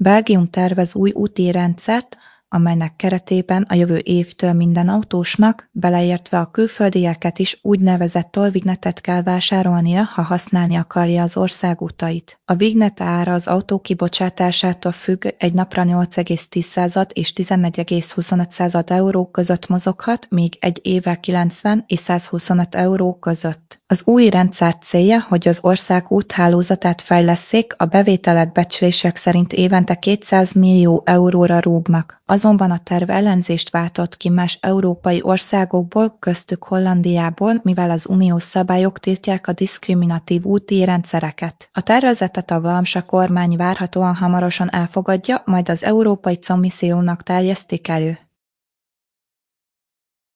Belgium tervez új úti rendszert, amelynek keretében a jövő évtől minden autósnak, beleértve a külföldieket is úgynevezett tollvignetet kell vásárolnia, ha használni akarja az ország utait. A vignet ára az autó kibocsátásától függ, egy napra 8,10 és 14,25 euró között mozoghat, míg egy évvel 90 és 125 euró között. Az új rendszer célja, hogy az ország úthálózatát fejlesszék, a bevételek becslések szerint évente 200 millió euróra rúgnak. Azonban a terv ellenzést váltott ki más európai országokból, köztük Hollandiából, mivel az uniós szabályok tiltják a diszkriminatív úti rendszereket. A tervezetet a valmsa kormány várhatóan hamarosan elfogadja, majd az Európai Commissiónak terjesztik elő.